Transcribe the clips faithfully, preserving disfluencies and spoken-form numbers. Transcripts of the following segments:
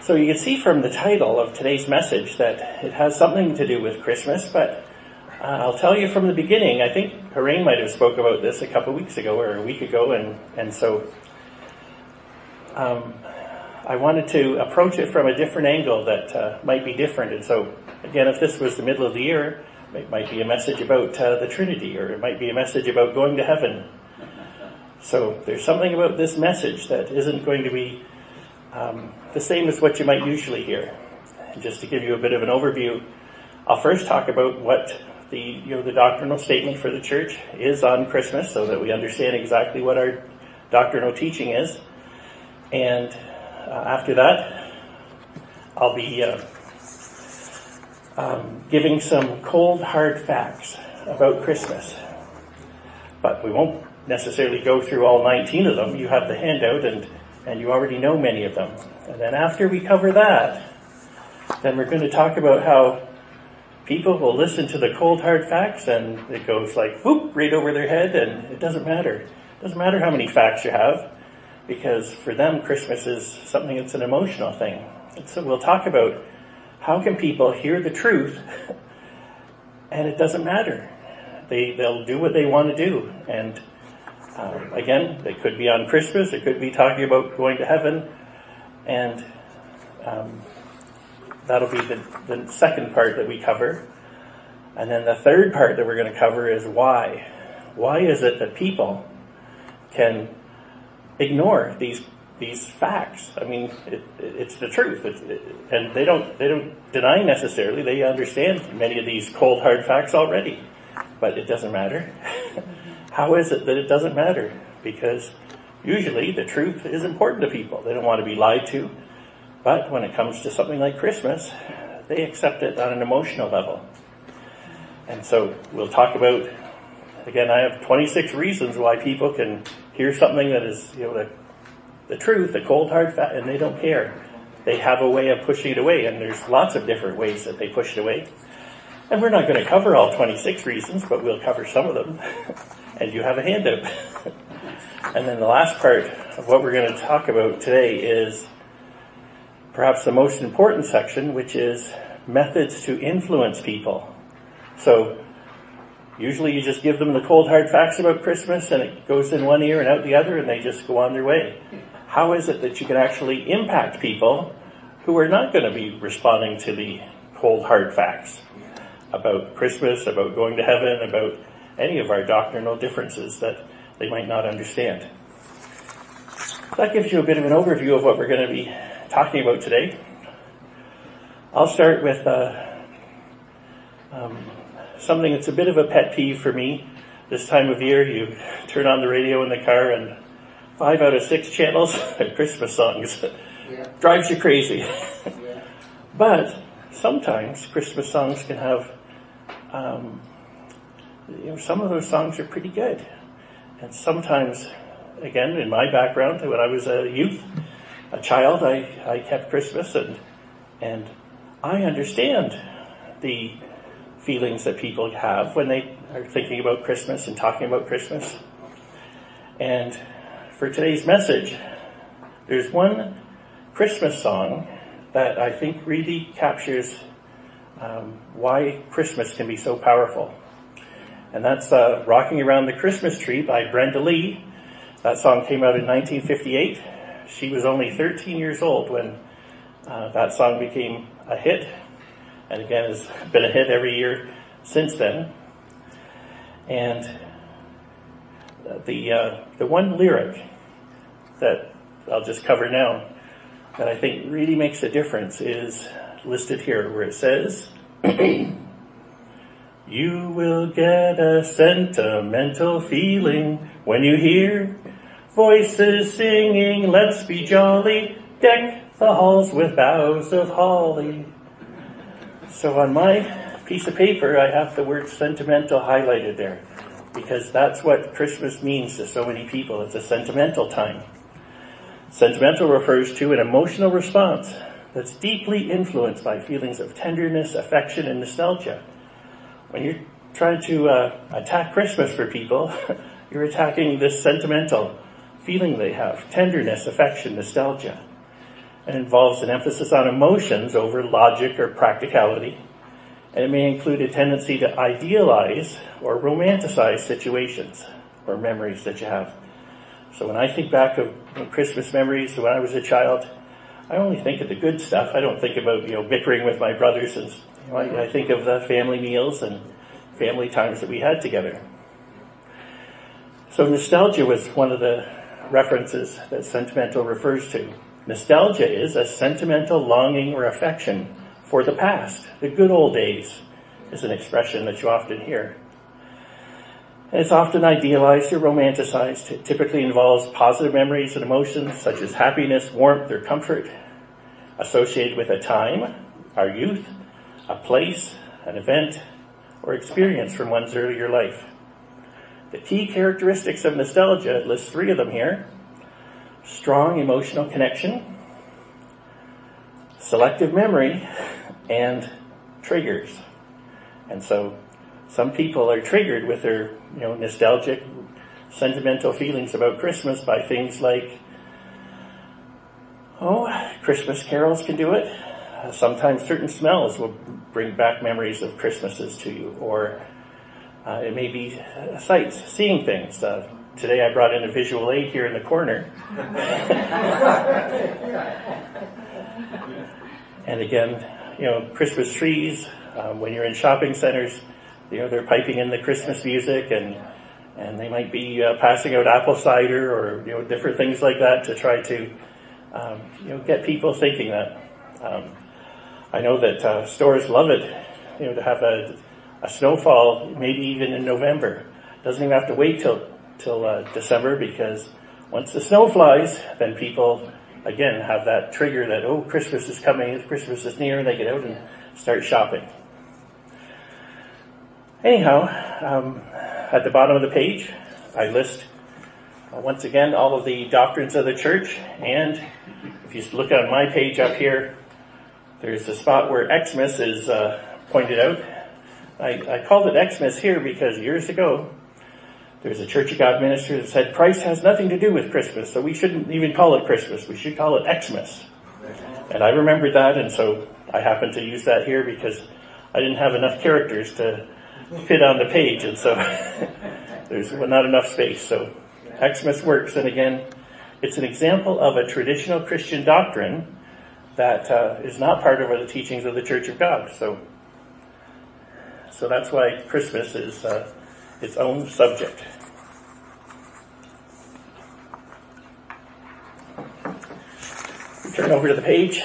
So you can see from the title of today's message that it has something to do with Christmas, but uh, I'll tell you from the beginning, I think Harain might have spoke about this a couple of weeks ago or a week ago, and, and so um, I wanted to approach it from a different angle that uh, might be different. And so, again, if this was the middle of the year, it might be a message about uh, the Trinity, or it might be a message about going to heaven. So there's something about this message that isn't going to be um, the same as what you might usually hear. And just to give you a bit of an overview, I'll first talk about what the you know the doctrinal statement for the church is on Christmas, so that we understand exactly what our doctrinal teaching is. And uh, after that, I'll be uh, um, giving some cold, hard facts about Christmas. But we won't necessarily go through all nineteen of them. You have the handout, and, and you already know many of them. And then after we cover that, then we're going to talk about how people will listen to the cold, hard facts, and it goes like, whoop, right over their head, and it doesn't matter. It doesn't matter how many facts you have, because for them, Christmas is something that's an emotional thing. And so we'll talk about how can people hear the truth, and it doesn't matter. They, they'll do what they want to do. And um, again, it could be on Christmas, it could be talking about going to heaven, and um, that'll be the, the second part that we cover. And then the third part that we're going to cover is why. Why is it that people can ignore these these facts? I mean, it, it's the truth, it's, it, and they don't they don't deny necessarily. They understand many of these cold hard facts already, but it doesn't matter. How is it that it doesn't matter? Because usually the truth is important to people. They don't want to be lied to. But when it comes to something like Christmas, they accept it on an emotional level. And so we'll talk about, again, I have twenty-six reasons why people can hear something that is, you know, the, the truth, the cold hard fact, and they don't care. They have a way of pushing it away, and there's lots of different ways that they push it away. And we're not going to cover all twenty-six reasons, but we'll cover some of them. And you have a handout. And then the last part of what we're going to talk about today is perhaps the most important section, which is methods to influence people. So usually you just give them the cold hard facts about Christmas, and it goes in one ear and out the other, and they just go on their way. How is it that you can actually impact people who are not going to be responding to the cold hard facts about Christmas, about going to heaven, about any of our doctrinal differences that they might not understand? So that gives you a bit of an overview of what we're going to be talking about today. I'll start with uh, um, something that's a bit of a pet peeve for me. This time of year, you turn on the radio in the car, and five out of six channels are Christmas songs. Yeah. Drives you crazy. Yeah. But sometimes Christmas songs can have, um, you know, some of those songs are pretty good. And sometimes, again, in my background, when I was a youth, a child, I, I kept Christmas, and and I understand the feelings that people have when they are thinking about Christmas and talking about Christmas. And for today's message, there's one Christmas song that I think really captures um, why Christmas can be so powerful. And that's uh, Rocking Around the Christmas Tree by Brenda Lee. That song came out in nineteen fifty-eight. She was only thirteen years old when uh, that song became a hit, and again has been a hit every year since then. And the uh, the one lyric that I'll just cover now that I think really makes a difference is listed here, where it says, "You will get a sentimental feeling when you hear voices singing, let's be jolly, deck the halls with boughs of holly." So on my piece of paper, I have the word sentimental highlighted there, because that's what Christmas means to so many people. It's a sentimental time. Sentimental refers to an emotional response that's deeply influenced by feelings of tenderness, affection, and nostalgia. When you're trying to uh, attack Christmas for people, you're attacking this sentimental feeling they have, tenderness, affection, nostalgia. and involves an emphasis on emotions over logic or practicality. And it may include a tendency to idealize or romanticize situations or memories that you have. So when I think back of Christmas memories when I was a child, I only think of the good stuff. I don't think about, you know, bickering with my brothers. And you know, I, I think of the family meals and family times that we had together. So nostalgia was one of the references that sentimental refers to. Nostalgia is a sentimental longing or affection for the past. The good old days is an expression that you often hear. And it's often idealized or romanticized. It typically involves positive memories and emotions such as happiness, warmth, or comfort associated with a time, our youth, a place, an event, or experience from one's earlier life. The key characteristics of nostalgia, it lists three of them here: strong emotional connection, selective memory, and triggers. And so some people are triggered with their, you know, nostalgic, sentimental feelings about Christmas by things like, oh, Christmas carols can do it. Uh, sometimes certain smells will bring back memories of Christmases to you, or uh, it may be uh, sights, seeing things. Uh, today I brought in a visual aid here in the corner. And again, you know, Christmas trees, um, when you're in shopping centers, you know, they're piping in the Christmas music, and and they might be uh, passing out apple cider or, you know, different things like that to try to, um, you know, get people thinking that. Um, I know that uh, stores love it, you know, to have a, a snowfall, maybe even in November. Doesn't even have to wait till till uh, December, because once the snow flies, then people again have that trigger that, oh, Christmas is coming, Christmas is near, and they get out and start shopping. Anyhow, um, at the bottom of the page, I list, uh, once again, all of the doctrines of the church. And if you look on my page up here, there's a spot where Xmas is uh, pointed out. I, I called it Xmas here because years ago, there was a Church of God minister that said Christ has nothing to do with Christmas, so we shouldn't even call it Christmas. We should call it Xmas. And I remembered that, and so I happened to use that here because I didn't have enough characters to fit on the page, and so there's not enough space. So Xmas works, and again, it's an example of a traditional Christian doctrine that uh, is not part of the teachings of the Church of God. So, so that's why Christmas is uh, its own subject. Turn over to the page.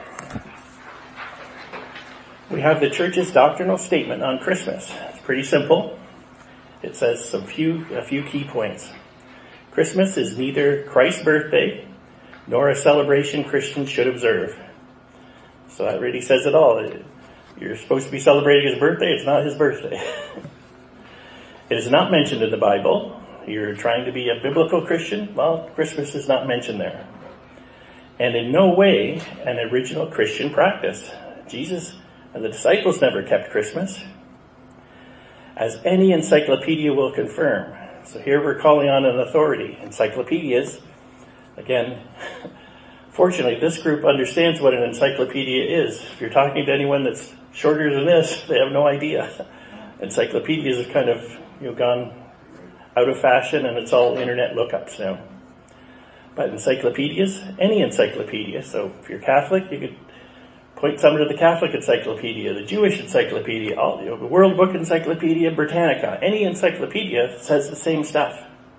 We have the church's doctrinal statement on Christmas. It's pretty simple. It says some few, a few key points. Christmas is neither Christ's birthday nor a celebration Christians should observe. So that really says it all. You're supposed to be celebrating his birthday. It's not his birthday. It is not mentioned in the Bible. You're trying to be a biblical Christian. Well, Christmas is not mentioned there. And in no way an original Christian practice. Jesus and the disciples never kept Christmas, as any encyclopedia will confirm. So here we're calling on an authority. Encyclopedias, again, fortunately this group understands what an encyclopedia is. If you're talking to anyone that's shorter than this, they have no idea. Encyclopedias have kind of, you know, gone out of fashion, and it's all internet lookups now. But encyclopedias, any encyclopedia. So if you're Catholic, you could point someone to the Catholic Encyclopedia, the Jewish Encyclopedia, all, you know, the World Book Encyclopedia Britannica. Any encyclopedia says the same stuff.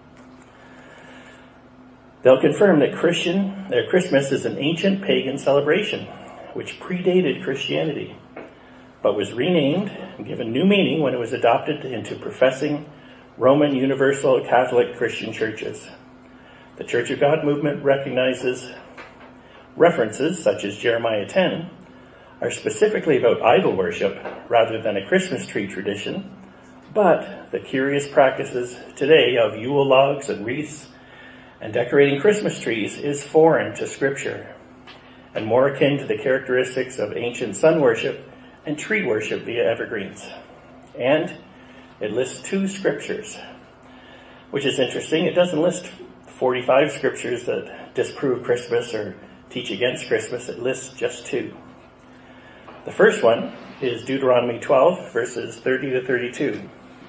They'll confirm that Christian, their Christmas is an ancient pagan celebration, which predated Christianity, but was renamed and given new meaning when it was adopted into professing Roman Universal Catholic Christian churches. The Church of God movement recognizes references such as Jeremiah ten are specifically about idol worship rather than a Christmas tree tradition, but the curious practices today of Yule logs and wreaths and decorating Christmas trees is foreign to Scripture and more akin to the characteristics of ancient sun worship and tree worship via evergreens. And it lists two scriptures, which is interesting. It doesn't list forty-five scriptures that disprove Christmas or teach against Christmas, it lists just two. The first one is Deuteronomy twelve, verses thirty to thirty-two.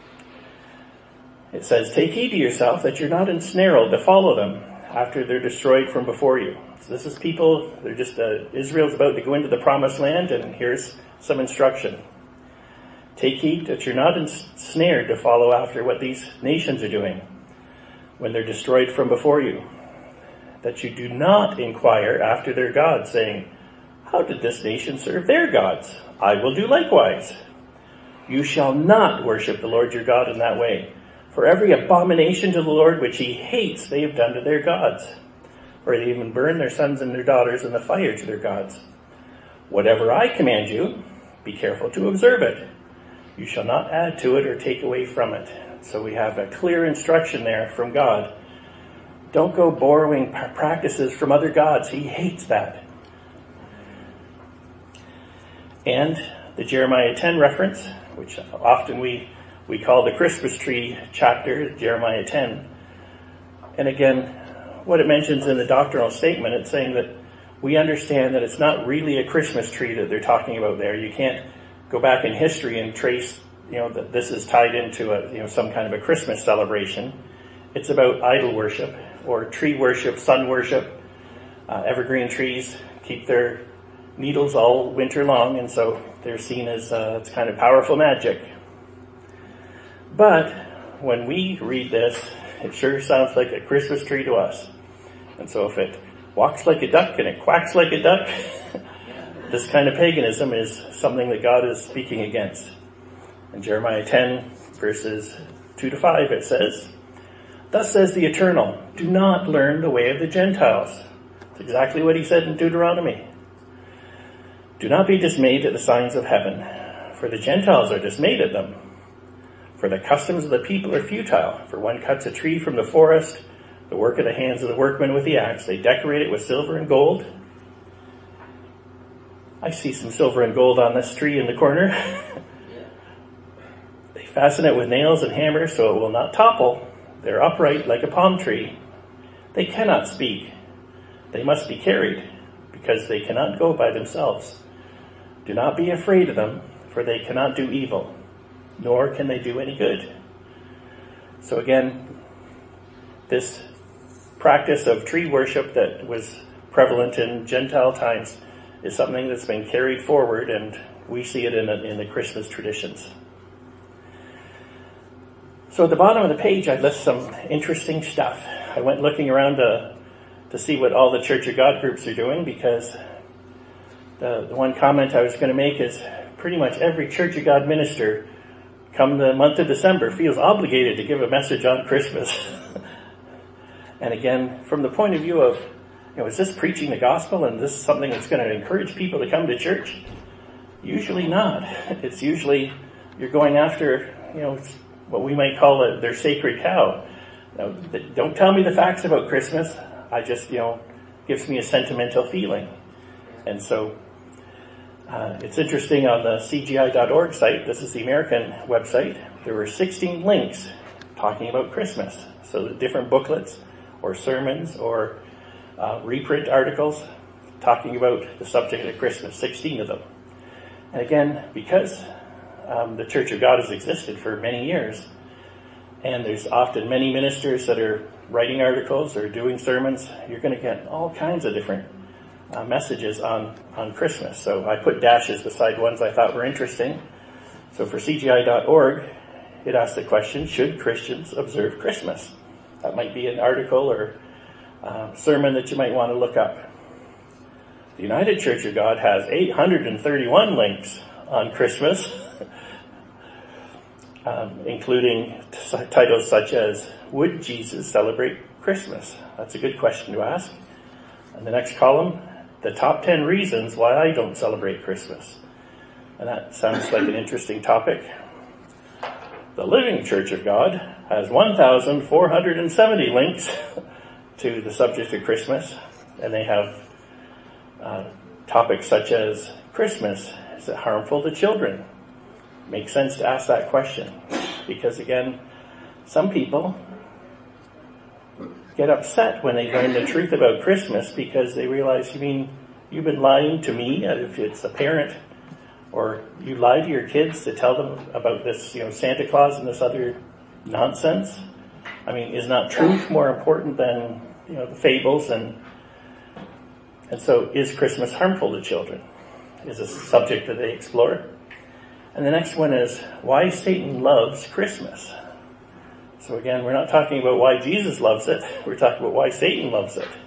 It says, "Take heed to yourself that you're not ensnared to follow them after they're destroyed from before you." So this is people, they're just, uh, Israel's about to go into the promised land, and here's some instruction. Take heed that you're not ensnared to follow after what these nations are doing when they're destroyed from before you. That you do not inquire after their gods, saying, "How did this nation serve their gods? I will do likewise." You shall not worship the Lord your God in that way. For every abomination to the Lord which he hates, they have done to their gods. Or they even burn their sons and their daughters in the fire to their gods. Whatever I command you, be careful to observe it. You shall not add to it or take away from it. So we have a clear instruction there from God. Don't go borrowing practices from other gods. He hates that. And the Jeremiah ten reference, which often we, we call the Christmas tree chapter, Jeremiah ten. And again, what it mentions in the doctrinal statement, it's saying that we understand that it's not really a Christmas tree that they're talking about there. You can't go back in history and trace, you know, that this is tied into a, you know, some kind of a Christmas celebration. It's about idol worship or tree worship, sun worship. Uh, evergreen trees keep their needles all winter long, and so they're seen as, uh, it's kind of powerful magic. But when we read this, it sure sounds like a Christmas tree to us. And so if it walks like a duck and it quacks like a duck, this kind of paganism is something that God is speaking against. In Jeremiah ten, verses two to five, it says, "Thus says the Eternal, do not learn the way of the Gentiles." It's exactly what he said in Deuteronomy. "Do not be dismayed at the signs of heaven, for the Gentiles are dismayed at them. For the customs of the people are futile. For one cuts a tree from the forest, the work of the hands of the workmen with the axe. They decorate it with silver and gold." I see some silver and gold on this tree in the corner. "They fasten it with nails and hammers so it will not topple. They're upright like a palm tree. They cannot speak. They must be carried, because they cannot go by themselves. Do not be afraid of them, for they cannot do evil, nor can they do any good." So again, this practice of tree worship that was prevalent in Gentile times is something that's been carried forward, and we see it in the, in the Christmas traditions. So at the bottom of the page, I list some interesting stuff. I went looking around to, to see what all the Church of God groups are doing, because the, the one comment I was going to make is pretty much every Church of God minister, come the month of December, feels obligated to give a message on Christmas. And again, from the point of view of, you know, is this preaching the gospel and this is something that's going to encourage people to come to church? Usually not. It's usually you're going after, you know, what we might call a, their sacred cow. Now, don't tell me the facts about Christmas. I just, you know, gives me a sentimental feeling. And so uh, it's interesting, on the C G I dot org site, this is the American website, there were sixteen links talking about Christmas. So the different booklets or sermons or uh, reprint articles talking about the subject of Christmas, sixteen of them. And again, because um, the Church of God has existed for many years, and there's often many ministers that are writing articles or doing sermons, you're going to get all kinds of different uh, messages on, on Christmas. So I put dashes beside ones I thought were interesting. So for C G I dot org, it asks the question, should Christians observe Christmas? That might be an article or uh, sermon that you might want to look up. The United Church of God has eight hundred thirty-one links on Christmas, um, including t- titles such as, "Would Jesus celebrate Christmas?" That's a good question to ask. And the next column, "The top ten reasons why I don't celebrate Christmas." And that sounds like an interesting topic. The Living Church of God has one thousand four hundred seventy links to the subject of Christmas, and they have uh, topics such as, Christmas, is it harmful to children? Makes sense to ask that question, because again, some people get upset when they learn the truth about Christmas because they realize, you mean, you've been lying to me if it's a parent, or you lie to your kids to tell them about this, you know, Santa Claus and this other nonsense? I mean, is not truth more important than, you know, the fables? And and so is Christmas harmful to children? Is a subject that they explore. And the next one is why Satan loves Christmas. So again, we're not talking about why Jesus loves it. We're talking about why Satan loves it.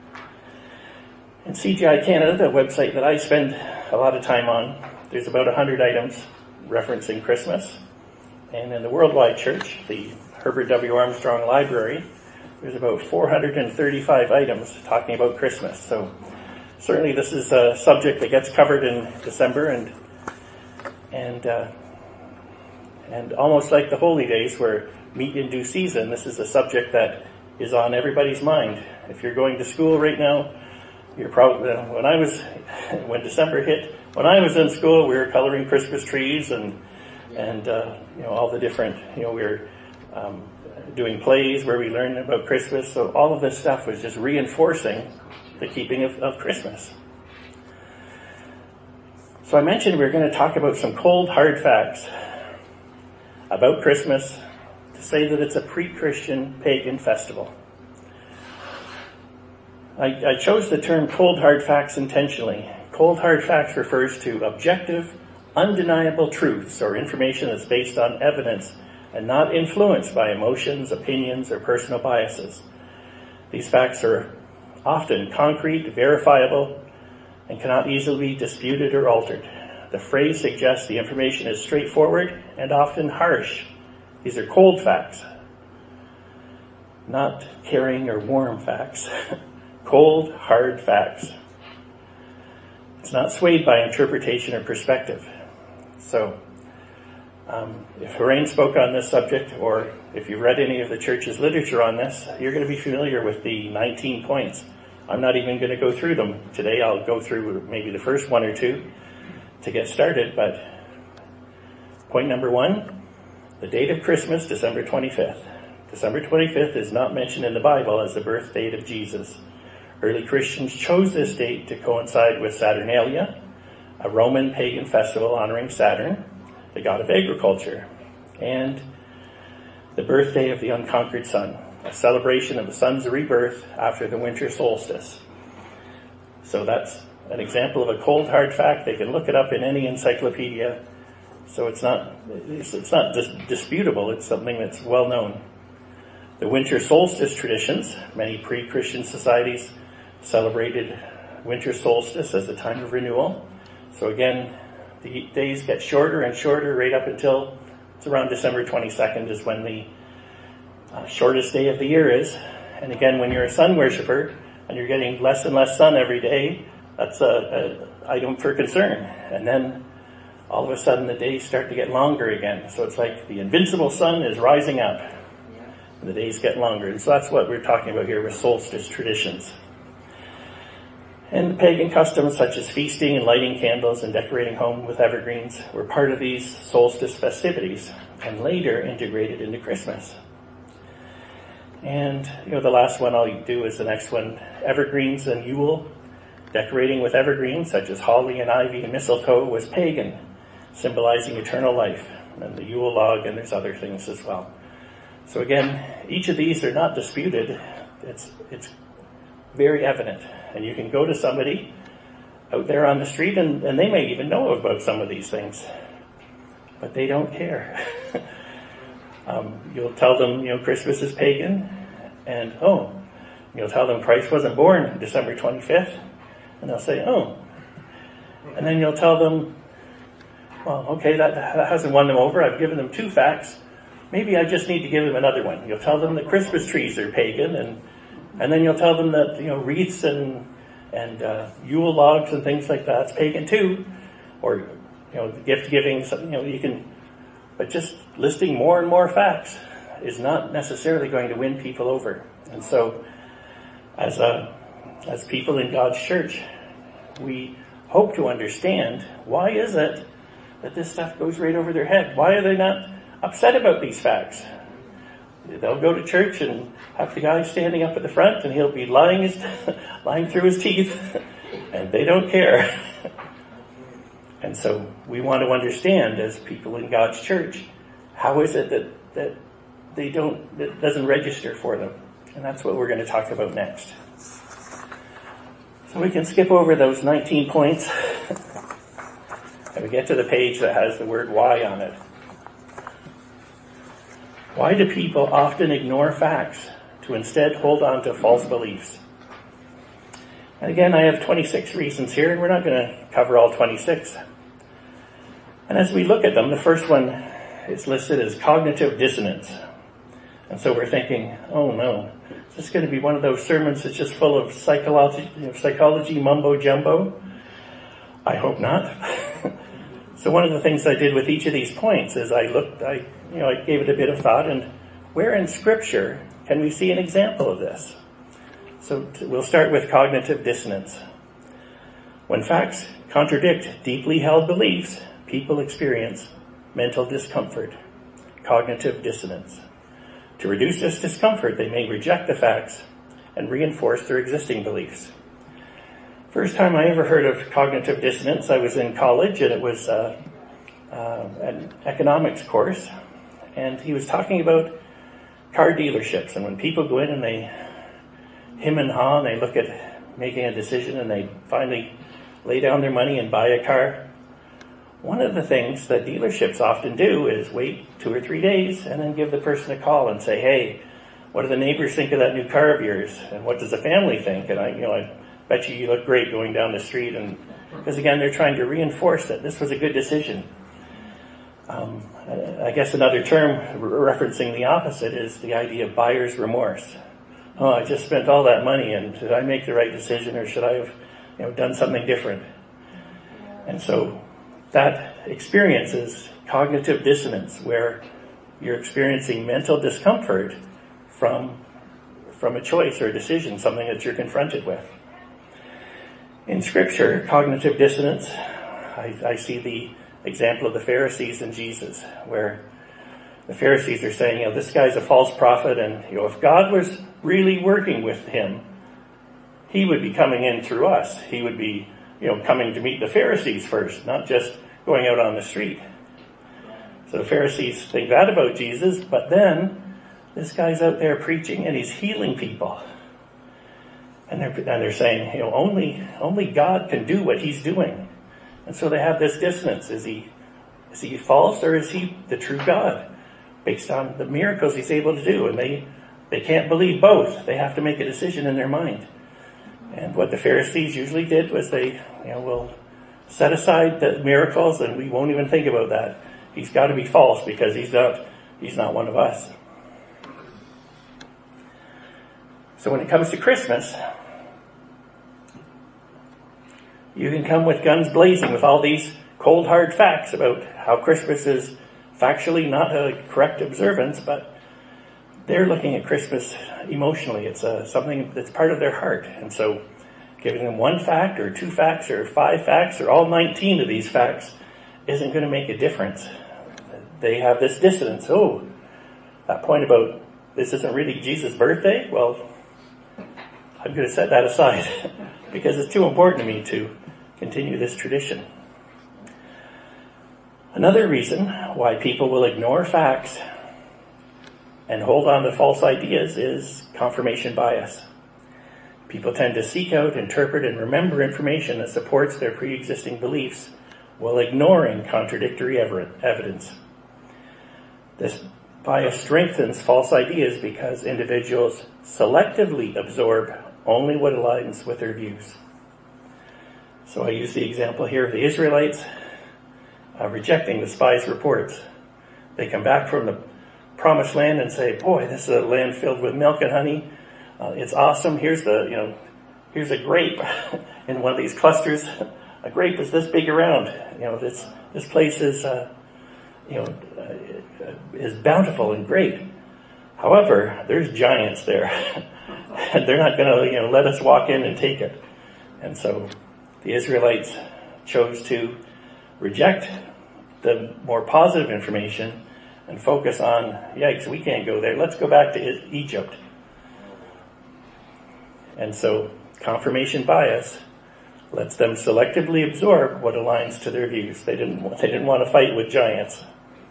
In C G I Canada, the website that I spend a lot of time on, there's about one hundred items referencing Christmas. And in the Worldwide Church, the Herbert W. Armstrong Library, there's about four hundred thirty-five items talking about Christmas. So certainly this is a subject that gets covered in December, and and uh, and almost like the holy days where meat in due season, this is a subject that is on everybody's mind. If you're going to school right now, you're probably, when I was, when December hit, when I was in school, we were coloring Christmas trees and, and, uh, you know, all the different, you know, we were, um, doing plays where we learned about Christmas. So all of this stuff was just reinforcing the keeping of, of Christmas. So I mentioned we we're going to talk about some cold, hard facts about Christmas to say that it's a pre-Christian pagan festival. I, I chose the term cold, hard facts intentionally. Cold, hard facts refers to objective, undeniable truths or information that's based on evidence and not influenced by emotions, opinions, or personal biases. These facts are often concrete, verifiable, and cannot easily be disputed or altered. The phrase suggests the information is straightforward and often harsh. These are cold facts, not caring or warm facts. Cold, hard facts. It's not swayed by interpretation or perspective. So, um, if Lorraine spoke on this subject, or if you've read any of the church's literature on this, you're going to be familiar with the nineteen points. I'm not even going to go through them today. I'll go through maybe the first one or two to get started. But point number one, the date of Christmas, December twenty-fifth. December twenty-fifth is not mentioned in the Bible as the birth date of Jesus. Early Christians chose this date to coincide with Saturnalia, a Roman pagan festival honoring Saturn, the god of agriculture, and the birthday of the unconquered sun, a celebration of the sun's rebirth after the winter solstice. So that's an example of a cold, hard fact. They can look it up in any encyclopedia. So it's not, it's, it's not dis- disputable. It's something that's well known. The winter solstice traditions, many pre-Christian societies celebrated winter solstice as a time of renewal. So again, the days get shorter and shorter right up until it's around December twenty-second is when the uh, shortest day of the year is. And again, when you're a sun worshiper and you're getting less and less sun every day, that's a, a item for concern. And then all of a sudden the days start to get longer again. So it's like the invincible sun is rising up and the days get longer. And so that's what we're talking about here with solstice traditions. And pagan customs such as feasting and lighting candles and decorating home with evergreens were part of these solstice festivities and later integrated into Christmas. And, you know, the last one I'll do is the next one, evergreens and Yule. Decorating with evergreens such as holly and ivy and mistletoe was pagan, symbolizing eternal life. And the Yule log, and there's other things as well. So again, each of these are not disputed. It's, it's very evident. And you can go to somebody out there on the street and, and they may even know about some of these things. But they don't care. um, you'll tell them, you know, Christmas is pagan. And, oh, you'll tell them Christ wasn't born December twenty-fifth. And they'll say, oh. And then you'll tell them, well, okay, that, that hasn't won them over. I've given them two facts. Maybe I just need to give them another one. You'll tell them that Christmas trees are pagan, and and then you'll tell them that, you know, wreaths and and uh, Yule logs and things like that's pagan too, or, you know, gift giving. You know, you can, but just listing more and more facts is not necessarily going to win people over. And so, as a as people in God's church, we hope to understand why is it that this stuff goes right over their head. Why are they not upset about these facts? they'll go to church and have the guy standing up at the front, and he'll be lying his, lying through his teeth, and they don't care. And so we want to understand, as people in God's church, how is it that, that they don't, that doesn't register for them? And that's what we're going to talk about next. So we can skip over those nineteen points, and we get to the page that has the word why on it. Why do people often ignore facts to instead hold on to false beliefs? And again, I have twenty-six reasons here, and we're not going to cover all twenty-six. And as we look at them, the first one is listed as cognitive dissonance. And so we're thinking, oh no, is this going to be one of those sermons that's just full of psychology, you know, psychology mumbo jumbo? I hope not. So one of the things I did with each of these points is I looked, I, you know, I gave it a bit of thought, and where in Scripture can we see an example of this? So we'll start with cognitive dissonance. When facts contradict deeply held beliefs, people experience mental discomfort, cognitive dissonance. To reduce this discomfort, they may reject the facts and reinforce their existing beliefs. First time I ever heard of cognitive dissonance, I was in college, and it was uh, uh, an economics course, and he was talking about car dealerships, and when people go in and they hem and haw, and they look at making a decision, and they finally lay down their money and buy a car, one of the things that dealerships often do is wait two or three days and then give the person a call and say, hey, what do the neighbors think of that new car of yours? And what does the family think? And I, you know, I bet you you look great going down the street. And because again, they're trying to reinforce that this was a good decision. Um, I guess another term referencing the opposite is the idea of buyer's remorse. Oh, I just spent all that money, and did I make the right decision, or should I have, you know, done something different? And so that experience is cognitive dissonance, where you're experiencing mental discomfort from, from a choice or a decision, something that you're confronted with. In Scripture, cognitive dissonance, I, I see the example of the Pharisees and Jesus, where the Pharisees are saying, you know, this guy's a false prophet, and, you know, if God was really working with him, he would be coming in through us. He would be, you know, coming to meet the Pharisees first, not just going out on the street. So the Pharisees think that about Jesus, but then this guy's out there preaching and he's healing people. And they're, and they're saying, you know, only, only God can do what he's doing. And so they have this dissonance. Is he, is he false, or is he the true God? Based on the miracles he's able to do. And they, they can't believe both. They have to make a decision in their mind. And what the Pharisees usually did was they, you know, will set aside the miracles, and we won't even think about that. He's got to be false because he's not, he's not one of us. So when it comes to Christmas, you can come with guns blazing with all these cold hard facts about how Christmas is factually not a correct observance, but they're looking at Christmas emotionally. It's uh, something that's part of their heart. And so giving them one fact or two facts or five facts or all nineteen of these facts isn't going to make a difference. They have this dissonance. Oh, that point about this isn't really Jesus' birthday? Well, I'm going to set that aside because it's too important to me to continue this tradition. Another reason why people will ignore facts and hold on to false ideas is confirmation bias. People tend to seek out, interpret, and remember information that supports their pre-existing beliefs while ignoring contradictory evidence. This bias strengthens false ideas because individuals selectively absorb only what aligns with their views. So I use the example here of the Israelites uh, rejecting the spies' reports. They come back from the promised land and say, boy, this is a land filled with milk and honey. Uh, it's awesome. Here's the, you know, here's a grape in one of these clusters. A grape is this big around. You know, this, this place is, uh, you know, uh, is bountiful and great. However, there's giants there. And they're not going to, you know, let us walk in and take it. And so the Israelites chose to reject the more positive information and focus on, yikes, we can't go there. Let's go back to Egypt. And so confirmation bias lets them selectively absorb what aligns to their views. They didn't, they didn't want to fight with giants.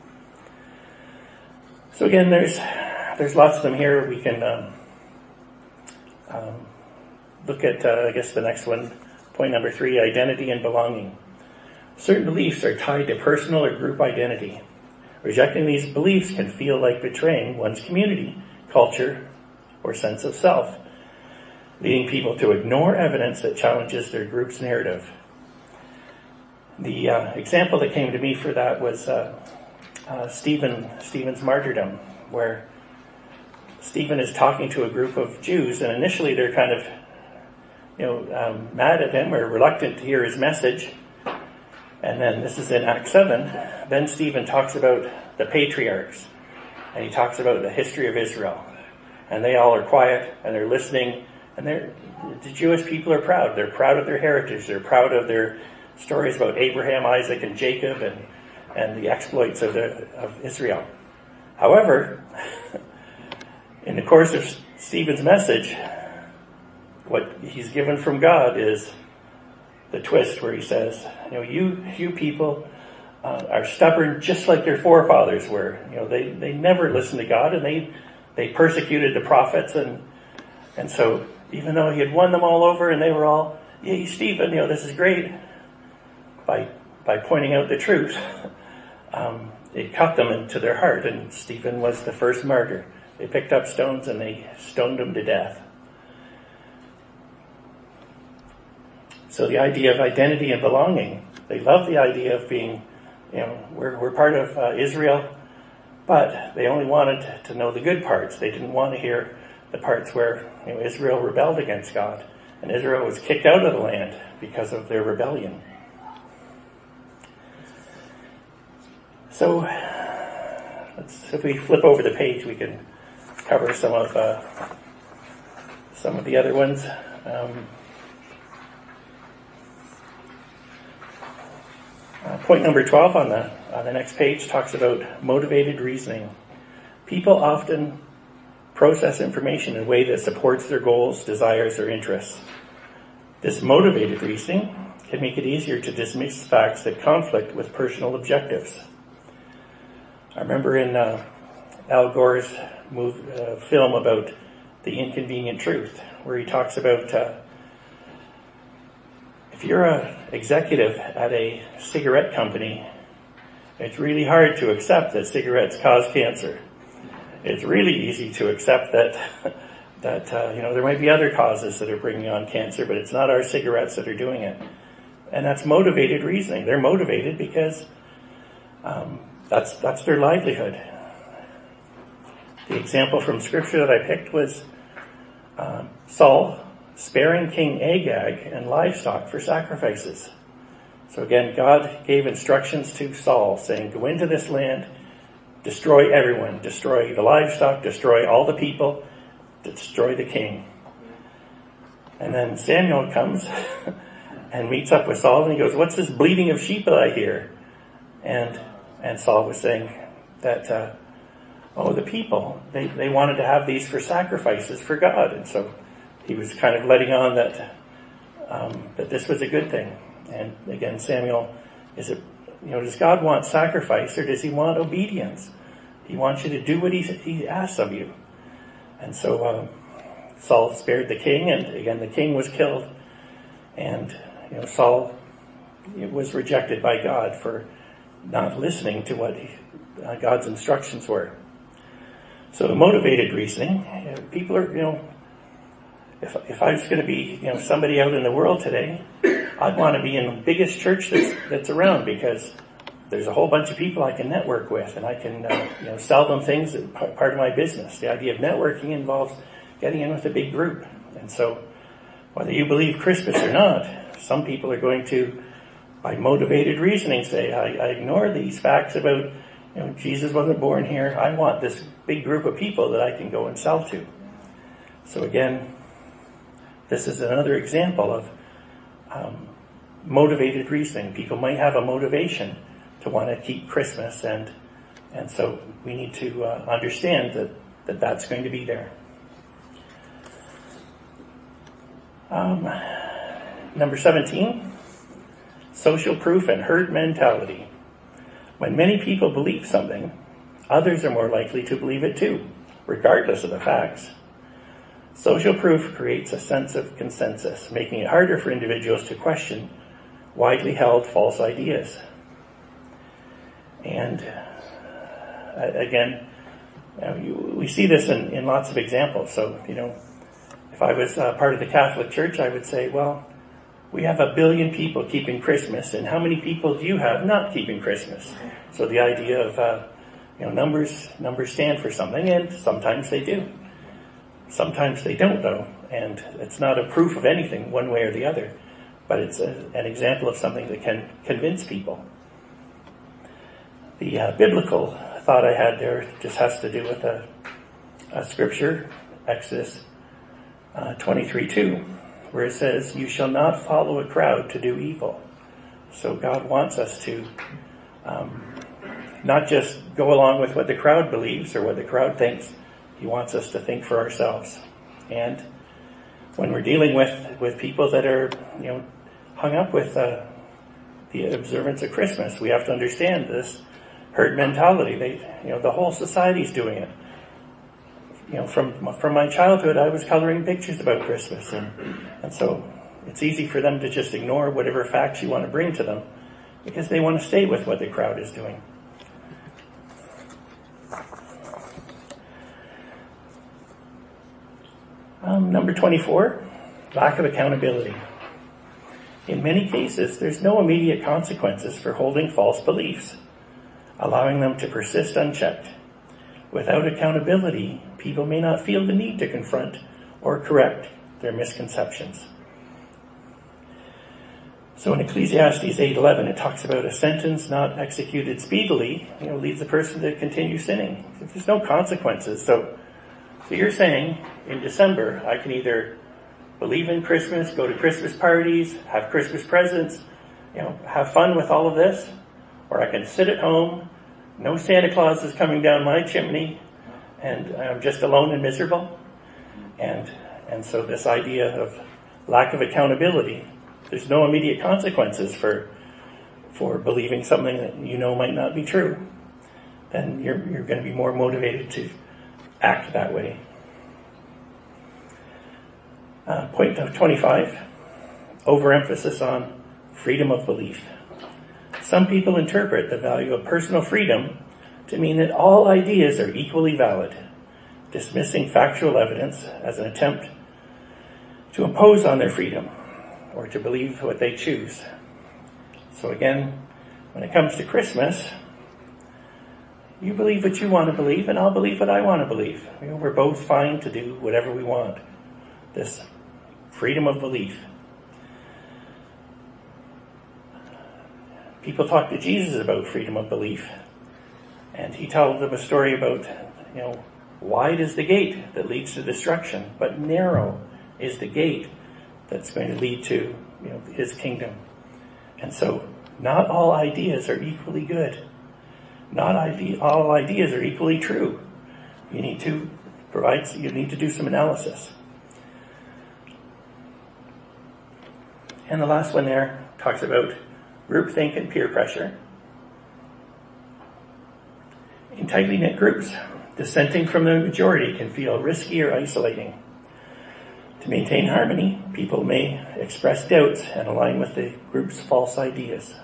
So again, there's, there's lots of them here. We can, um, um, look at, uh, I guess the next one, point number three, identity and belonging. Certain beliefs are tied to personal or group identity. Rejecting these beliefs can feel like betraying one's community, culture, or sense of self, leading people to ignore evidence that challenges their group's narrative. The uh, example that came to me for that was uh, uh, Stephen, Stephen's martyrdom, where Stephen is talking to a group of Jews, and initially they're kind of, you know, um, mad at him or reluctant to hear his message. And then this is in Acts seven. Then Stephen talks about the patriarchs, and he talks about the history of Israel. And they all are quiet, and they're listening, and they're, the Jewish people are proud. They're proud of their heritage. They're proud of their stories about Abraham, Isaac, and Jacob, and, and the exploits of, the, of Israel. However, in the course of Stephen's message, what he's given from God is the twist where he says, you know, you, you people uh, are stubborn just like your forefathers were. You know, they, they never listened to God, and they, they persecuted the prophets, and, and so even though he had won them all over and they were all, yay, Stephen, you know, this is great, by, by pointing out the truth, um, it cut them into their heart, and Stephen was the first martyr. They picked up stones and they stoned him to death. So the idea of identity and belonging, they love the idea of being, you know, we're, we're part of uh, Israel, but they only wanted to know the good parts. They didn't want to hear the parts where, you know, Israel rebelled against God, and Israel was kicked out of the land because of their rebellion. So, let's, if we flip over the page, we can cover some of uh, some of the other ones. Um, Uh, point number twelve on the on the next page talks about motivated reasoning. People often process information in a way that supports their goals, desires, or interests. This motivated reasoning can make it easier to dismiss facts that conflict with personal objectives. I remember in uh, Al Gore's movie, uh, film about The Inconvenient Truth, where he talks about uh, if you're an executive at a cigarette company, it's really hard to accept that cigarettes cause cancer. It's really easy to accept that, that uh, you know, there might be other causes that are bringing on cancer, but it's not our cigarettes that are doing it. And that's motivated reasoning. They're motivated because um, that's that's their livelihood. The example from Scripture that I picked was uh, Saul sparing King Agag and livestock for sacrifices. So again, God gave instructions to Saul saying, go into this land, destroy everyone, destroy the livestock, destroy all the people, destroy the king. And then Samuel comes and meets up with Saul, and he goes, what's this bleating of sheep that I hear? And and Saul was saying that, uh, oh, the people, they, they wanted to have these for sacrifices for God. And so he was kind of letting on that um, that this was a good thing. And again, Samuel, is it, you know, does God want sacrifice or does he want obedience? He wants you to do what he, he asks of you. And so um, Saul spared the king, and again, the king was killed. And, you know, Saul was rejected by God for not listening to what he, uh, God's instructions were. So the motivated reasoning, you know, people are, you know, If, if I was going to be, you know, somebody out in the world today, I'd want to be in the biggest church that's, that's around, because there's a whole bunch of people I can network with, and I can, uh, you know, sell them things that are part of my business. The idea of networking involves getting in with a big group. And so whether you believe Christmas or not, some people are going to, by motivated reasoning, say, I, I ignore these facts about, you know, Jesus wasn't born here. I want this big group of people that I can go and sell to. So again, this is another example of um, motivated reasoning. People might have a motivation to want to keep Christmas and And so we need to uh, understand that, that that's going to be there. Um, number seventeen, social proof and herd mentality. When many people believe something, others are more likely to believe it too, regardless of the facts. Social proof creates a sense of consensus, making it harder for individuals to question widely held false ideas. And uh, again, you know, you, we see this in, in lots of examples. So, you know, if I was uh, part of the Catholic Church, I would say, well, we have a billion people keeping Christmas, and how many people do you have not keeping Christmas? So the idea of, uh, you know, numbers, numbers stand for something, and sometimes they do. Sometimes they don't, though, and it's not a proof of anything one way or the other, but it's a, an example of something that can convince people. The uh, biblical thought I had there just has to do with a, a scripture, Exodus uh, twenty-three two, where it says, "You shall not follow a crowd to do evil." So God wants us to um, not just go along with what the crowd believes or what the crowd thinks. He wants us to think for ourselves. And when we're dealing with, with people that are, you know, hung up with uh, the observance of Christmas, we have to understand this herd mentality. They, you know, the whole society's doing it. You know, from from my childhood, I was coloring pictures about Christmas, and and so it's easy for them to just ignore whatever facts you want to bring to them, because they want to stay with what the crowd is doing. Um, number twenty-four, lack of accountability. In many cases, there's no immediate consequences for holding false beliefs, allowing them to persist unchecked. Without accountability, people may not feel the need to confront or correct their misconceptions. So in Ecclesiastes eight eleven, it talks about a sentence not executed speedily, you know, leads a person to continue sinning. There's no consequences. So, so you're saying in December, I can either believe in Christmas, go to Christmas parties, have Christmas presents, you know, have fun with all of this, or I can sit at home, no Santa Claus is coming down my chimney, and I'm just alone and miserable. And and so this idea of lack of accountability, there's no immediate consequences for for believing something that you know might not be true, then you're you're going to be more motivated to act that way. Uh, point twenty-five, overemphasis on freedom of belief. Some people interpret the value of personal freedom to mean that all ideas are equally valid, dismissing factual evidence as an attempt to impose on their freedom or to believe what they choose. So again, when it comes to Christmas, you believe what you want to believe and I'll believe what I want to believe. You know, we're both fine to do whatever we want. This freedom of belief. People talk to Jesus about freedom of belief, and he told them a story about, you know, wide is the gate that leads to destruction, but narrow is the gate that's going to lead to, you know, his kingdom. And so, not all ideas are equally good. Not ide- all ideas are equally true. You need to provide. You need to do some analysis. And the last one there talks about groupthink and peer pressure. In tightly knit groups, dissenting from the majority can feel risky or isolating. To maintain harmony, people may express doubts and align with the group's false ideas.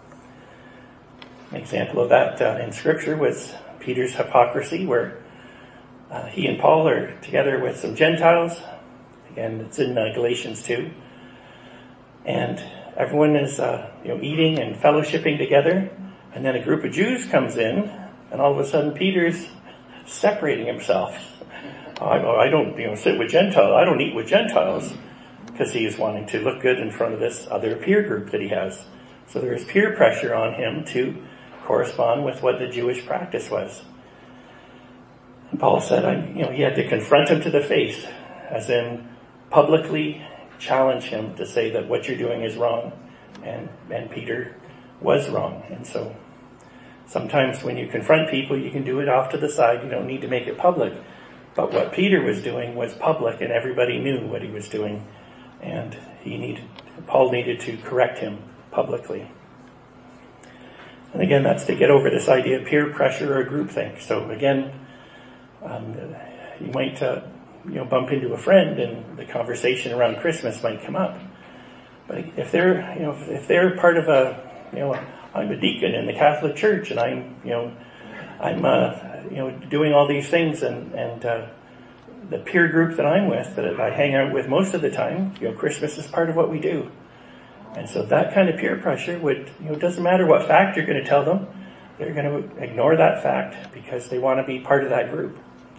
An example of that uh, in Scripture was Peter's hypocrisy, where uh, he and Paul are together with some Gentiles. Again, it's in uh, Galatians two. And everyone is, uh, you know, eating and fellowshipping together, and then a group of Jews comes in, and all of a sudden Peter's separating himself. I, I don't, you know, sit with Gentiles. I don't eat with Gentiles, because he is wanting to look good in front of this other peer group that he has. So there is peer pressure on him to correspond with what the Jewish practice was. And Paul said, I, you know, he had to confront him to the face, as in publicly challenge him to say that what you're doing is wrong, and and Peter was wrong. And so Sometimes when you confront people, you can do it off to the side. You don't need to make it public. But what Peter was doing was public, and everybody knew what he was doing. And he needed, Paul needed to correct him publicly. And again, that's to get over this idea of peer pressure or groupthink. So again, um, you might uh, you know bump into a friend, and the conversation around Christmas might come up. But if they're you know if they're part of a you know I'm a deacon in the Catholic Church, and I'm you know I'm uh, you know doing all these things, and and uh, the peer group that I'm with, that I hang out with most of the time, you know, Christmas is part of what we do. And so that kind of peer pressure would, you know, it doesn't matter what fact you're going to tell them, they're going to ignore that fact because they want to be part of that group.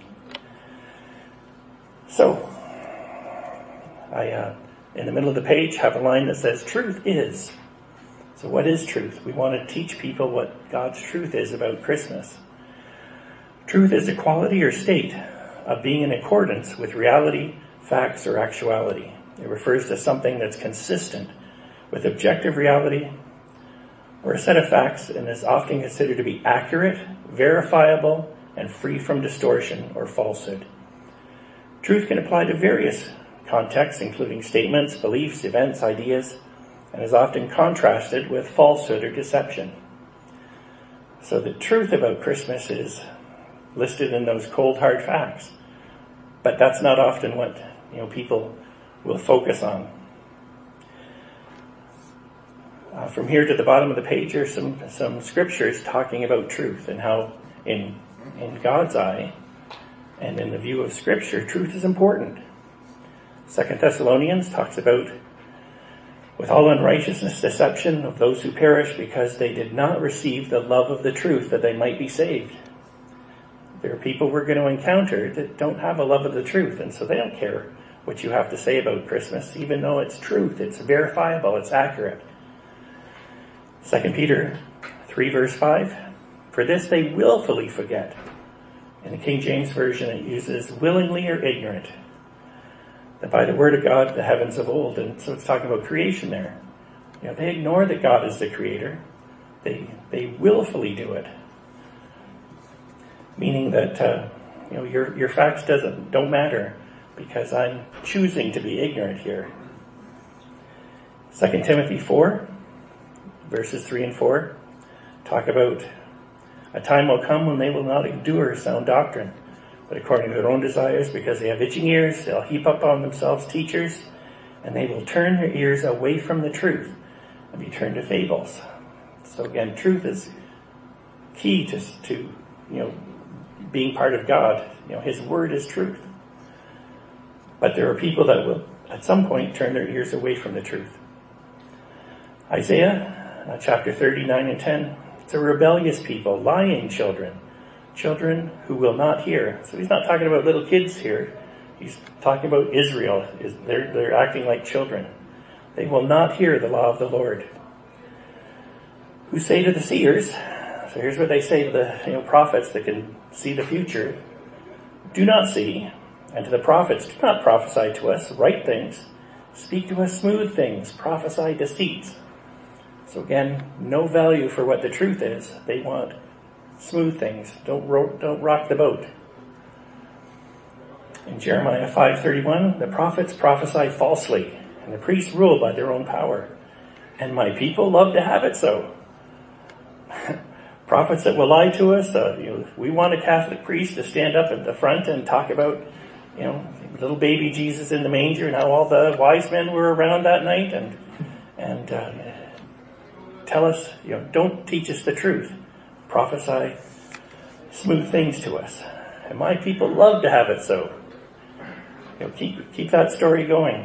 So, I, uh, in the middle of the page, have a line that says, truth is. So what is truth? We want to teach people what God's truth is about Christmas. Truth is a quality or state of being in accordance with reality, facts, or actuality. It refers to something that's consistent with objective reality or a set of facts, and is often considered to be accurate, verifiable, and free from distortion or falsehood. Truth can apply to various contexts, including statements, beliefs, events, ideas, and is often contrasted with falsehood or deception. So the truth about Christmas is listed in those cold, hard facts. But that's not often what, you know, people will focus on. Uh, from here to the bottom of the page are some, some scriptures talking about truth and how in, in God's eye and in the view of Scripture, truth is important. Second Thessalonians talks about, with all unrighteousness, deception of those who perish because they did not receive the love of the truth that they might be saved. There are people we're going to encounter that don't have a love of the truth, and so they don't care what you have to say about Christmas, even though it's truth, it's verifiable, it's accurate. Second Peter three verse five, for this they willfully forget. In the King James Version it uses willingly or ignorant. That by the word of God the heavens of old, and so it's talking about creation there. You know, they ignore that God is the creator. They they willfully do it. Meaning that uh, you know your your facts doesn't don't matter because I'm choosing to be ignorant here. Second Timothy four verses three and four talk about a time will come when they will not endure sound doctrine, but according to their own desires, because they have itching ears, they'll heap up on themselves teachers, and they will turn their ears away from the truth and be turned to fables. So again, truth is key to, to you know, being part of God. You know, His word is truth. But there are people that will, at some point, turn their ears away from the truth. Isaiah uh, chapter thirty-nine and ten, it's a rebellious people, lying children, children who will not hear. So he's not talking about little kids here. He's talking about Israel. They're, they're acting like children. They will not hear the law of the Lord. Who say to the seers, so here's what they say to the you know, prophets that can see the future, do not see. And to the prophets, do not prophesy to us right things. Speak to us smooth things. Prophesy deceits. So again, no value for what the truth is. They want smooth things. Don't ro- don't rock the boat. In Jeremiah five thirty-one, the prophets prophesy falsely, and the priests rule by their own power. And my people love to have it so. Prophets that will lie to us. Uh, you know, we want a Catholic priest to stand up at the front and talk about, you know, little baby Jesus in the manger and how all the wise men were around that night, and and. Uh, Tell us, you know, don't teach us the truth. Prophesy smooth things to us. And my people love to have it so. You know, keep, keep that story going.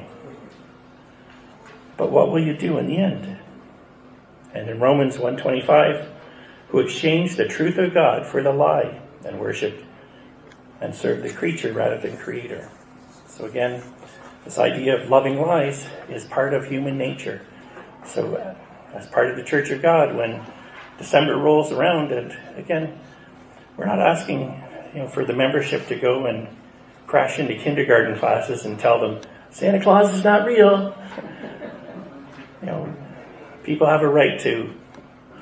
But what will you do in the end? And in Romans one twenty-five, who exchanged the truth of God for the lie and worshipped and served the creature rather than creator. So again, this idea of loving lies is part of human nature. So, uh, as part of the Church of God, when December rolls around, and again, we're not asking, you know, for the membership to go and crash into kindergarten classes and tell them Santa Claus is not real. You know, people have a right to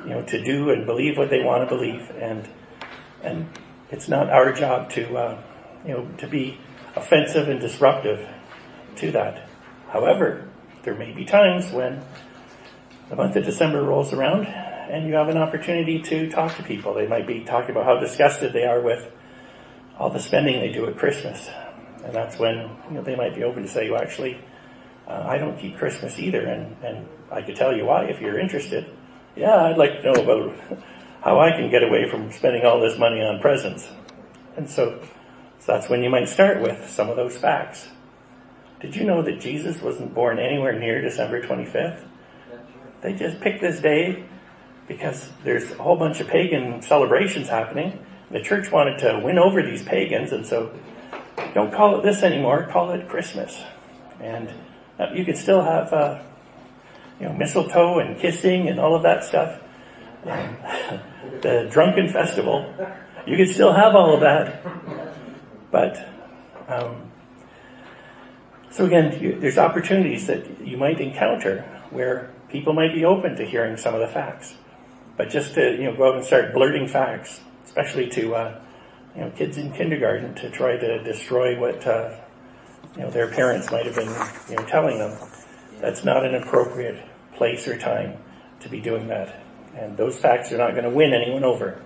you know, to do and believe what they want to believe, and and it's not our job to, uh, you know, to be offensive and disruptive to that. However, there may be times when the month of December rolls around and you have an opportunity to talk to people. They might be talking about how disgusted they are with all the spending they do at Christmas. And that's when, you know, they might be open to say, well, actually, uh, I don't keep Christmas either, and, and I could tell you why if you're interested. Yeah, I'd like to know about how I can get away from spending all this money on presents. And so, so that's when you might start with some of those facts. Did you know that Jesus wasn't born anywhere near December twenty-fifth? They just picked this day because there's a whole bunch of pagan celebrations happening. The church wanted to win over these pagans, and so don't call it this anymore, call it Christmas. And uh, you can still have, uh, you know, mistletoe and kissing and all of that stuff. Um, the drunken festival. You can still have all of that. But, um, so again, you, there's opportunities that you might encounter where people might be open to hearing some of the facts. But just to, you know, go out and start blurting facts, especially to, uh, you know, kids in kindergarten, to try to destroy what, uh, you know, their parents might have been, you know, telling them. That's not an appropriate place or time to be doing that. And those facts are not going to win anyone over.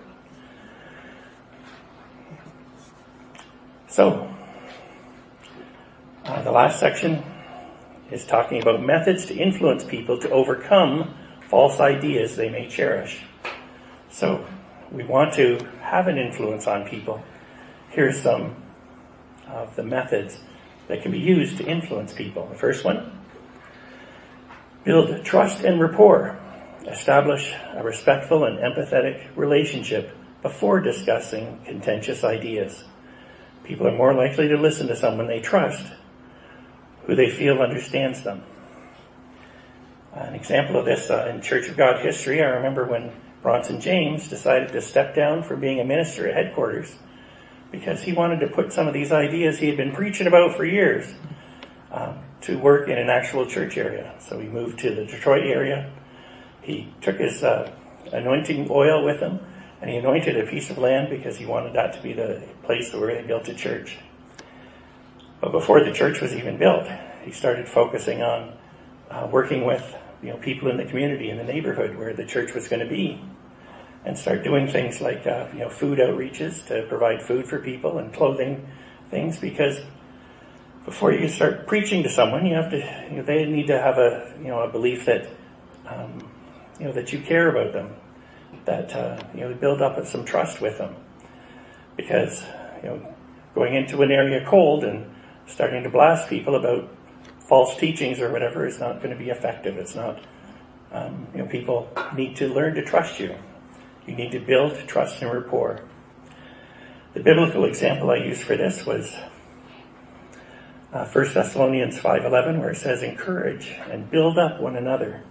So, uh, the last section is talking about methods to influence people to overcome false ideas they may cherish. So, we want to have an influence on people. Here's some of the methods that can be used to influence people. The first one, build trust and rapport. Establish a respectful and empathetic relationship before discussing contentious ideas. People are more likely to listen to someone they trust, who they feel understands them. An example of this uh, in Church of God history, I remember when Bronson James decided to step down from being a minister at headquarters because he wanted to put some of these ideas he had been preaching about for years um, to work in an actual church area. So he moved to the Detroit area. He took his uh, anointing oil with him, and he anointed a piece of land because he wanted that to be the place where they built a church. But before the church was even built, he started focusing on uh, working with, you know, people in the community, in the neighborhood where the church was going to be, and start doing things like, uh, you know, food outreaches to provide food for people and clothing things, because before you start preaching to someone, you have to, you know, they need to have a, you know, a belief that, um, you know, that you care about them, that, uh, you know, build up some trust with them. Because, you know, going into an area cold and starting to blast people about false teachings or whatever is not going to be effective. It's not, um, you know, people need to learn to trust you. You need to build trust and rapport. The biblical example I used for this was uh, First Thessalonians five eleven, where it says, encourage and build up one another.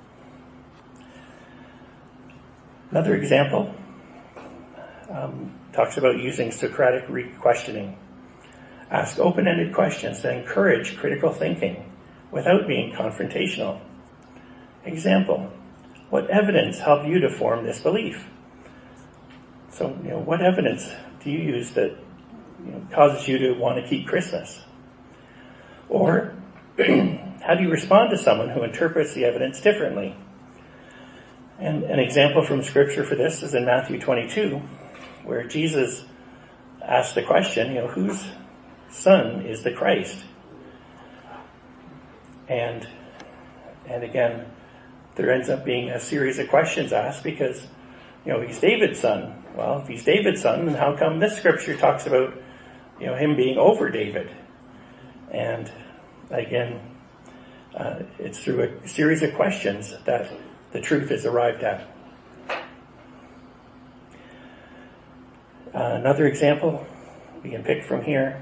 Another example um, talks about using Socratic questioning. Ask open-ended questions that encourage critical thinking without being confrontational. Example, what evidence helped you to form this belief? So, you know, what evidence do you use that, you know, causes you to want to keep Christmas? Or, how do you respond to someone who interprets the evidence differently? And an example from Scripture for this is in Matthew twenty-two, where Jesus asked the question, you know, whose son is the Christ? And, and again, there ends up being a series of questions asked because, you know, he's David's son. Well, if he's David's son, then how come this Scripture talks about, you know, him being over David? And again, uh, it's through a series of questions that the truth is arrived at. Uh, another example we can pick from here.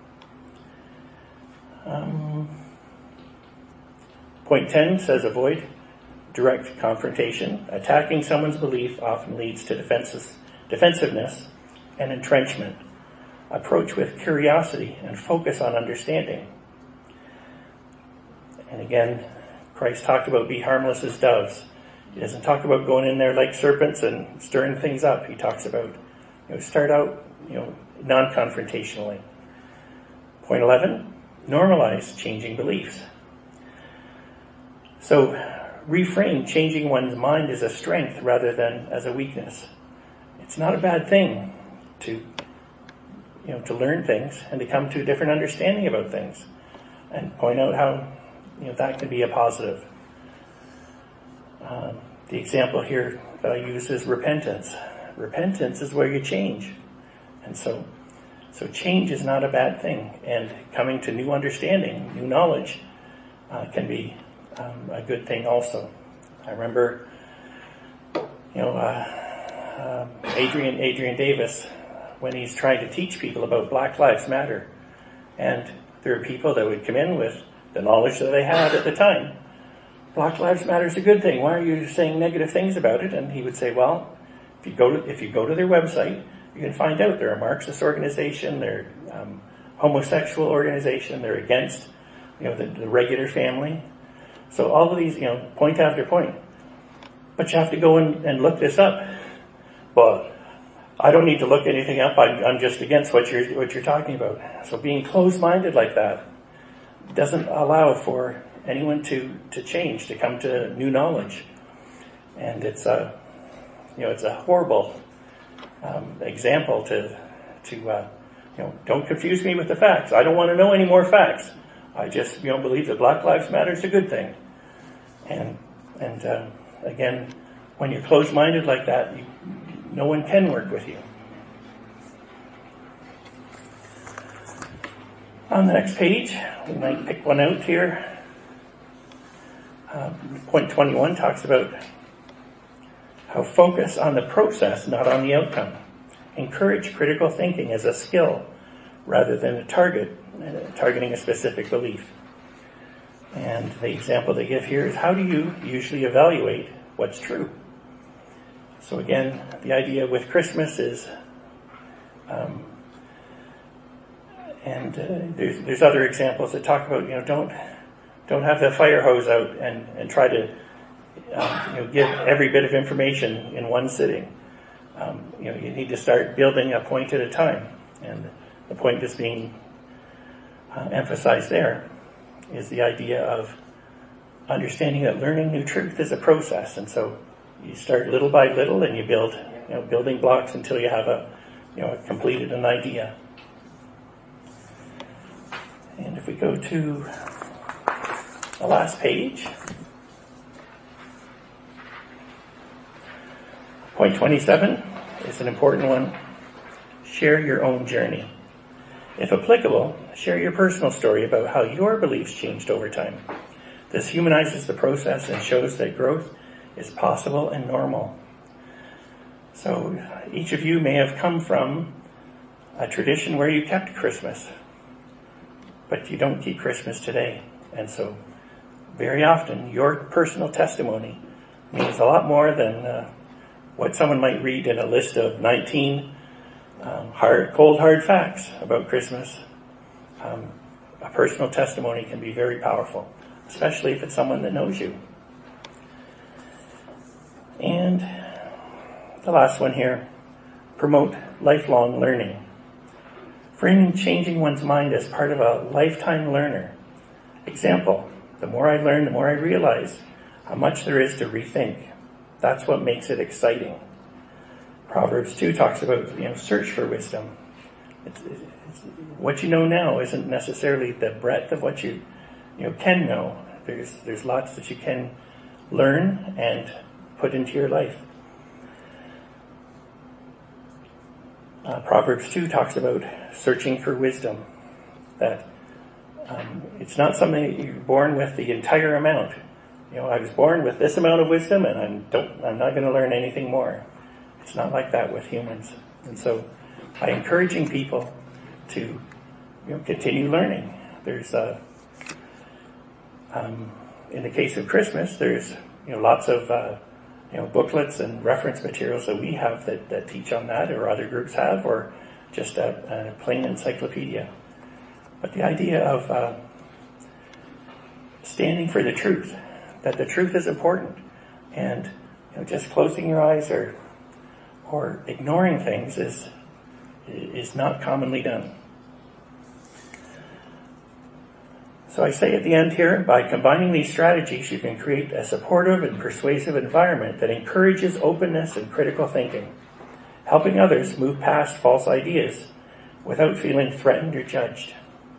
Um, point ten says avoid direct confrontation. Attacking someone's belief often leads to defenses, defensiveness and entrenchment. Approach with curiosity and focus on understanding. And again, Christ talked about be harmless as doves. He doesn't talk about going in there like serpents and stirring things up. He talks about, you know, start out, you know, non-confrontationally. Point eleven, normalize changing beliefs. So reframe changing one's mind as a strength rather than as a weakness. It's not a bad thing to, you know, to learn things and to come to a different understanding about things, and point out how, you know, that can be a positive. Um, the example here that I use is repentance. Repentance is where you change. And so, so change is not a bad thing. And coming to new understanding, new knowledge, uh, can be um, a good thing also. I remember, you know, uh, uh, Adrian, Adrian Davis, when he's trying to teach people about Black Lives Matter. And there are people that would come in with the knowledge that they had at the time. Black Lives Matter is a good thing. Why are you saying negative things about it? And he would say, well, if you go to, if you go to their website, you can find out they're a Marxist organization, they're um, homosexual organization, they're against, you know, the, the regular family. So all of these, you know, point after point. But you have to go and, and look this up. Well, I don't need to look anything up. I'm, I'm just against what you're what you're talking about. So being closed-minded like that doesn't allow for anyone to, to change, to come to new knowledge. And it's a, you know, it's a horrible um, example to, to, uh, you know, don't confuse me with the facts. I don't want to know any more facts. I just, you know, believe that Black Lives Matter is a good thing. And, and, uh, again, when you're closed-minded like that, you, no one can work with you. On the next page, we might pick one out here. Uh, point twenty-one talks about how focus on the process, not on the outcome. Encourage critical thinking as a skill rather than a target, uh, targeting a specific belief. And the example they give here is, how do you usually evaluate what's true? So again, the idea with Christmas is, um, and uh, there's, there's other examples that talk about, you know, don't don't have the fire hose out and, and try to, um, you know, give every bit of information in one sitting. Um, you know, you need to start building a point at a time, and the point that's being uh, emphasized there is the idea of understanding that learning new truth is a process, and so you start little by little, and you build, you know, building blocks until you have a, you know, completed an idea. And if we go to the last page, point twenty-seven is an important one. Share your own journey. If applicable, share your personal story about how your beliefs changed over time. This humanizes the process and shows that growth is possible and normal. So each of you may have come from a tradition where you kept Christmas, but you don't keep Christmas today. And so very often your personal testimony means a lot more than uh, what someone might read in a list of nineteen um, hard, cold, hard facts about Christmas. Um, a personal testimony can be very powerful, especially if it's someone that knows you. And the last one here, promote lifelong learning. Framing changing one's mind as part of a lifetime learner. Example, the more I learn, the more I realize how much there is to rethink. That's what makes it exciting. Proverbs two talks about, you know, search for wisdom. It's, it's, what you know now isn't necessarily the breadth of what you, you know, can know. There's, there's lots that you can learn and put into your life. Uh, Proverbs two talks about searching for wisdom. That um, it's not something that you're born with the entire amount. You know, I was born with this amount of wisdom, and I'm don't I'm not going to learn anything more. It's not like that with humans. And so, by encouraging people to, you know, continue learning, there's uh, um, in the case of Christmas, there's, you know, lots of uh, you know, booklets and reference materials that we have that, that teach on that, or other groups have, or just a, a plain encyclopedia. But the idea of uh, standing for the truth, that the truth is important, and you know, just closing your eyes or or ignoring things is is not commonly done. So I say at the end here, by combining these strategies, you can create a supportive and persuasive environment that encourages openness and critical thinking, helping others move past false ideas without feeling threatened or judged.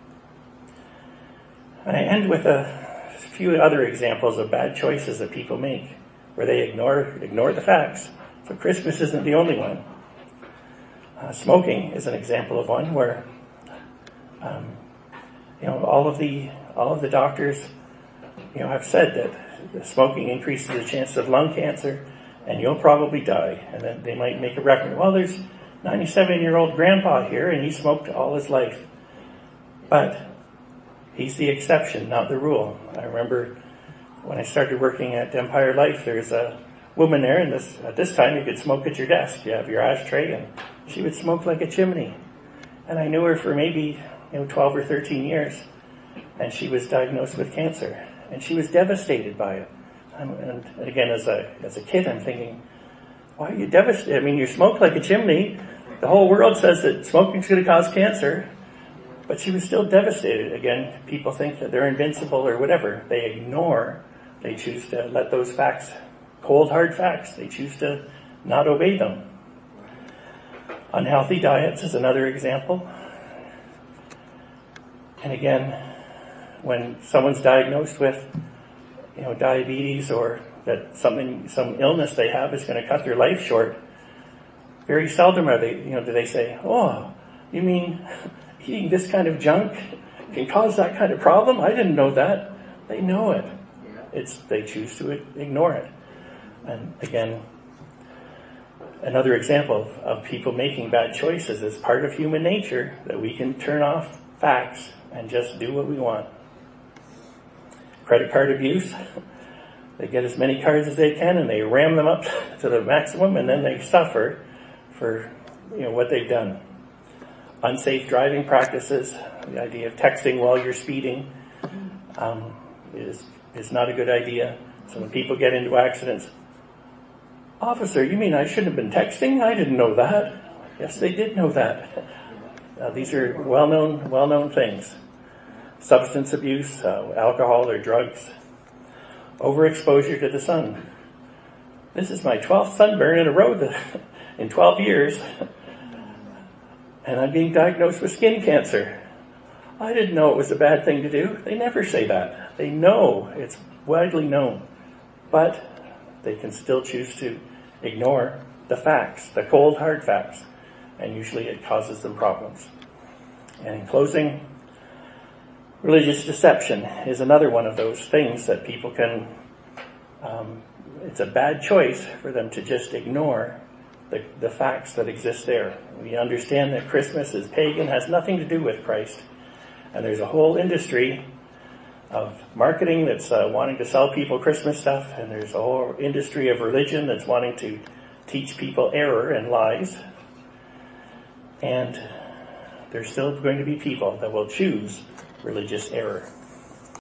And I end with a few other examples of bad choices that people make, where they ignore ignore the facts. So Christmas isn't the only one. Uh, smoking is an example of one where, um, you know, all of the all of the doctors, you know, have said that smoking increases the chances of lung cancer, and you'll probably die. And then they might make a reference. Well, there's ninety-seven-year-old grandpa here, and he smoked all his life, but he's the exception, not the rule. I remember when I started working at Empire Life, there's a woman there, and this, at this time you could smoke at your desk. You have your ashtray, and she would smoke like a chimney. And I knew her for maybe, you know, twelve or thirteen years, and she was diagnosed with cancer, and she was devastated by it. And, and again, as a as a kid, I'm thinking, why are you devastated? I mean, you smoke like a chimney. The whole world says that smoking's going to cause cancer. But she was still devastated. Again, people think that they're invincible or whatever. They ignore, they choose to let those facts, cold hard facts, they choose to not obey them. Unhealthy diets is another example. And again, when someone's diagnosed with, you know, diabetes, or that something, some illness they have is going to cut their life short, very seldom are they, you know, do they say, oh, you mean eating this kind of junk can cause that kind of problem? I didn't know that. They know it. It's, they choose to ignore it. And again, another example of, of people making bad choices is part of human nature, that we can turn off facts and just do what we want. Credit card abuse. They get as many cards as they can and they ram them up to the maximum, and then they suffer for, you know, what they've done. Unsafe driving practices, the idea of texting while you're speeding, um, is is not a good idea. So when people get into accidents, officer, you mean I shouldn't have been texting? I didn't know that. Yes, they did know that. Uh, these are well-known, well-known things. Substance abuse, uh, alcohol or drugs, overexposure to the sun. This is my twelfth sunburn in a row that, in twelve years. And I'm being diagnosed with skin cancer. I didn't know it was a bad thing to do. They never say that. They know. It's widely known. But they can still choose to ignore the facts, the cold, hard facts. And usually it causes them problems. And in closing, religious deception is another one of those things that people can, um, it's a bad choice for them to just ignore The, the facts that exist there. We understand that Christmas is pagan, has nothing to do with Christ. And there's a whole industry of marketing that's uh, wanting to sell people Christmas stuff, and there's a whole industry of religion that's wanting to teach people error and lies. And there's still going to be people that will choose religious error.